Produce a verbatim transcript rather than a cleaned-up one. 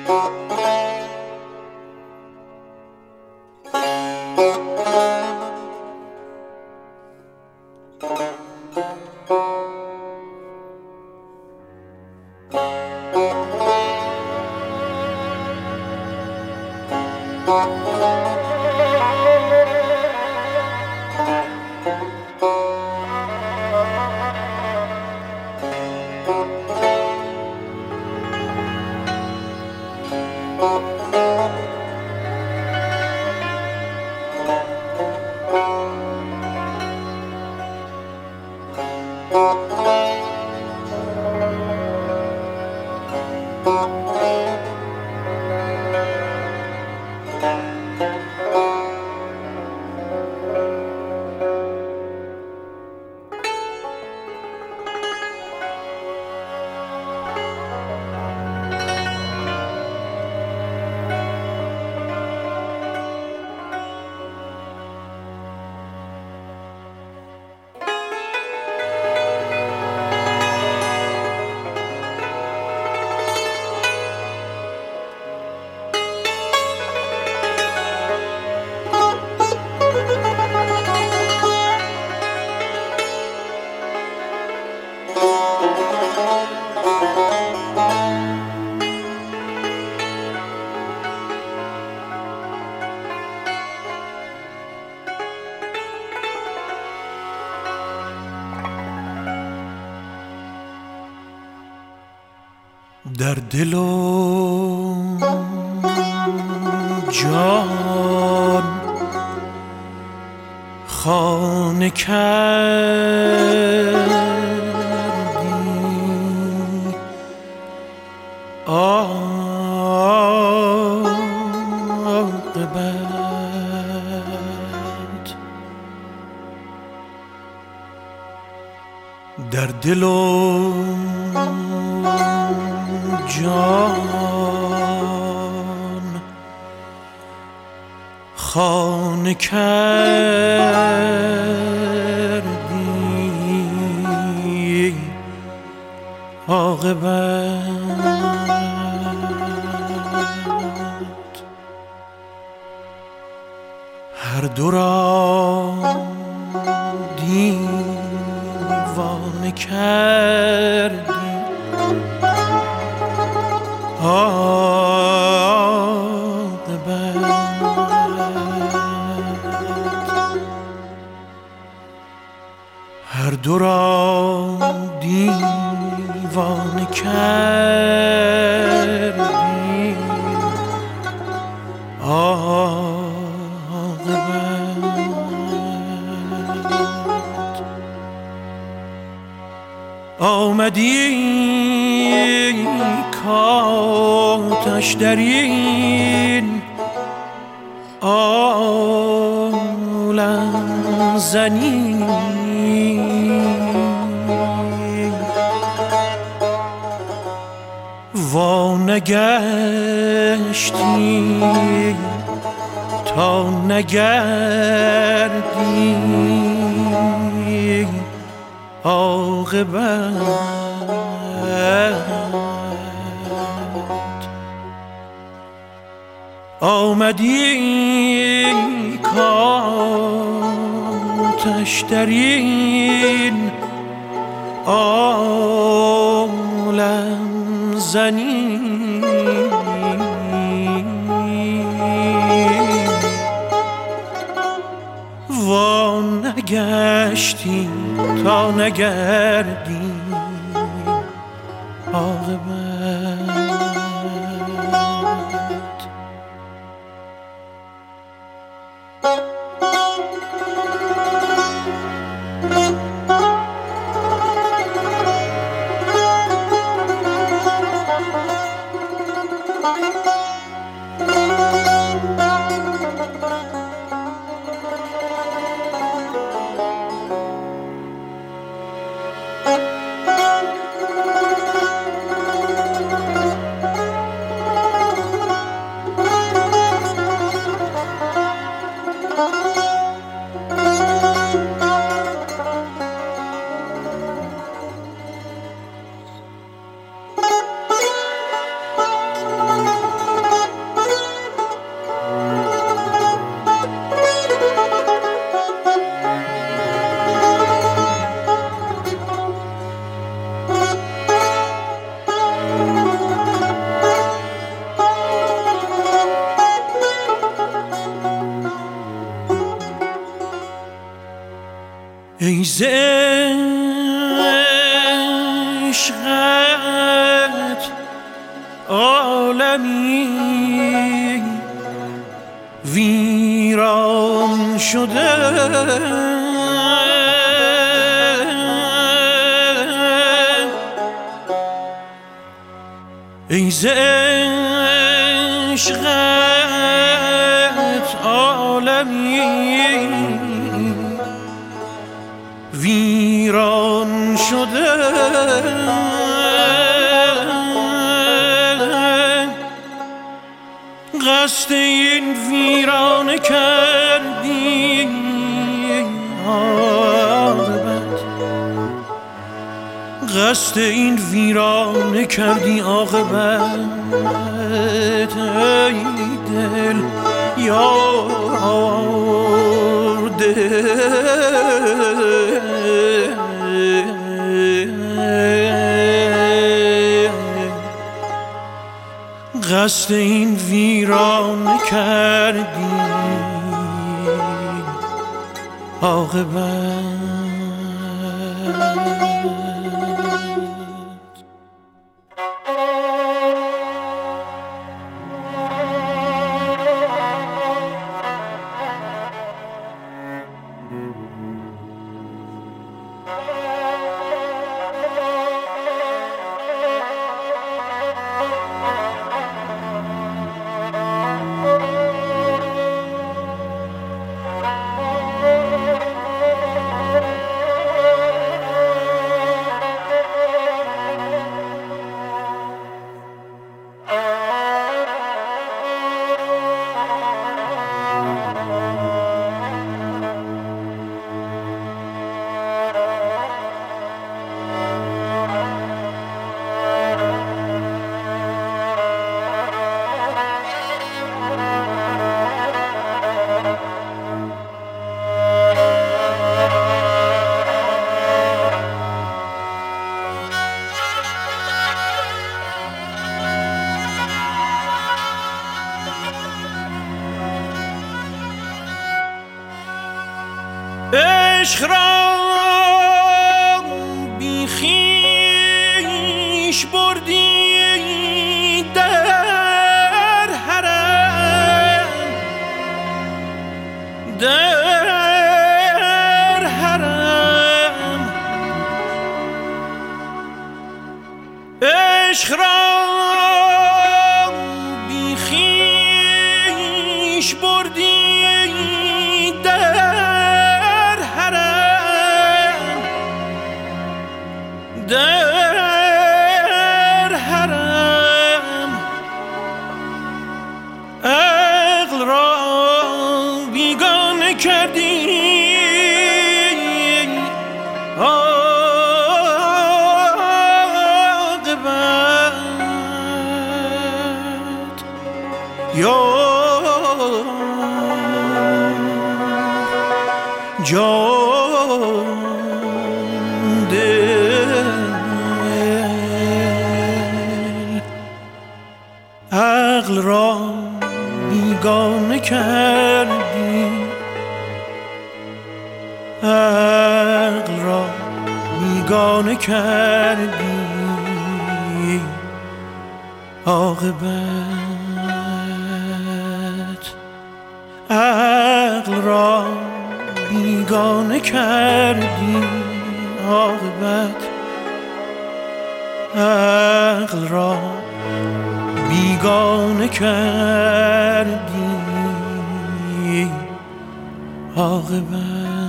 در دل و جان خانه کردی عاقبت، در دل و جان خانه کردی عاقبت، هر دو را دیوانه کردی عاقبت، هر دو را دیوانه کردی عاقبت، آمدی کاتش در این عالم زنی، وا نگشتی تا نگردی عاقبت، آمدی کاتش در این عالم زنی، وا نگشتی تا نگردی عاقبت. عالمی ویران شده ای ز عشقت عالمی ویران شده قصد این ویرانه کردی عاقبت قصد این ویرانه کردی عاقبت ای دل یار دل قصد این ویرانه کردی عاقبت عشق را بی خویش بردی در حرم در حرم عشق را بی خویش بردی در حرم عقل را بیگانه کردی عاقبت یا جان عقل را بیگانه کردی عقل را بیگانه کردی عاقبت عقل را بیگانه کردی عاقبت عقل را بیگانه کردی عاقبت